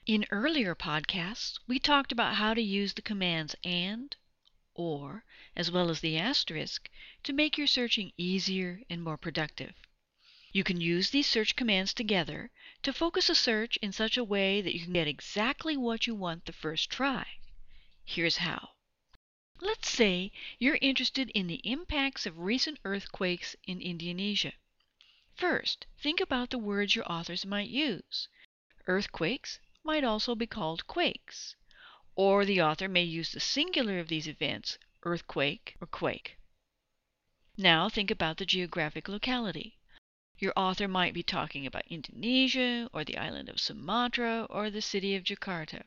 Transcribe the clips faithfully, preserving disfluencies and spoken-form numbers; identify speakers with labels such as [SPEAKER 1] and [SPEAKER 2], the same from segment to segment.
[SPEAKER 1] In earlier podcasts, we talked about how to use the commands and, or, as well as the asterisk to make your searching easier and more productive. You can use these search commands together to focus a search in such a way that you can get exactly what you want the first try. Here's how. Let's say you're interested in the impacts of recent earthquakes in Indonesia. First, think about the words your authors might use. Earthquakes might also be called quakes, or the author may use the singular of these events, earthquake or quake. Now think about the geographic locality. Your author might be talking about Indonesia, or the island of Sumatra, or the city of Jakarta.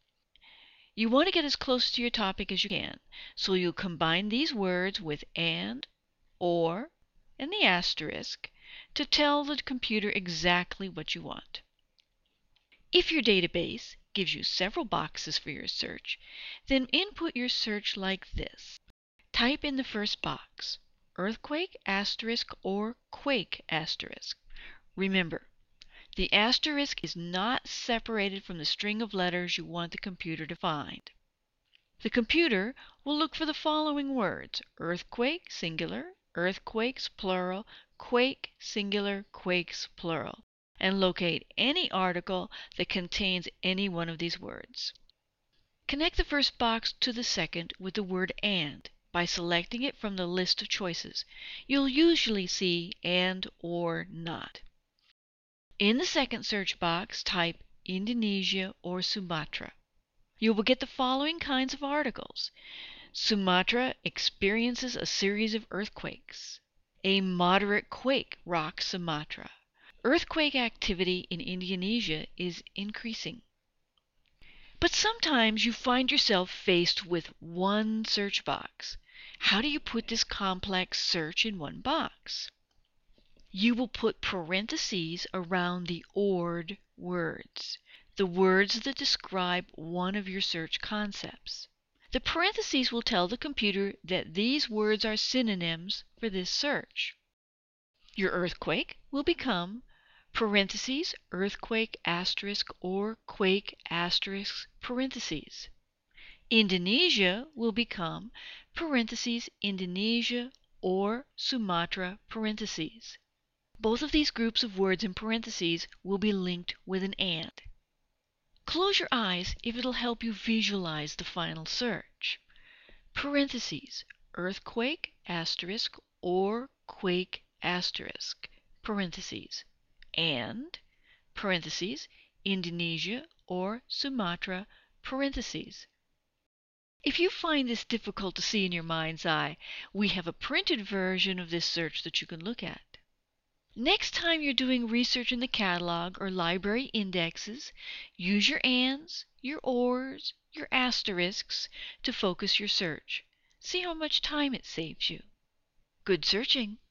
[SPEAKER 1] You want to get as close to your topic as you can, so you'll combine these words with and, or, and the asterisk to tell the computer exactly what you want. If your database gives you several boxes for your search, then input your search like this. Type in the first box, earthquake asterisk or quake asterisk. Remember, the asterisk is not separated from the string of letters you want the computer to find. The computer will look for the following words: earthquake singular, earthquakes plural, quake singular, quakes plural, and locate any article that contains any one of these words. Connect the first box to the second with the word and by selecting it from the list of choices. You'll usually see and or not. In the second search box, type Indonesia or Sumatra. You will get the following kinds of articles. Sumatra experiences a series of earthquakes. A moderate quake rocks Sumatra. Earthquake activity in Indonesia is increasing. But sometimes you find yourself faced with one search box. How do you put this complex search in one box? You will put parentheses around the ORed words, the words that describe one of your search concepts. The parentheses will tell the computer that these words are synonyms for this search. Your earthquake will become parentheses earthquake asterisk or quake asterisk parentheses. Indonesia will become parentheses Indonesia or Sumatra parentheses. Both of these groups of words in parentheses will be linked with an and. Close your eyes if it'll help you visualize the final search. Parentheses earthquake asterisk or quake asterisk parentheses and parentheses Indonesia or Sumatra parentheses. If you find this difficult to see in your mind's eye, we have a printed version of this search that you can look at. Next time you're doing research in the catalog or library indexes, use your ands, your ors, your asterisks to focus your search. See how much time it saves you. Good searching!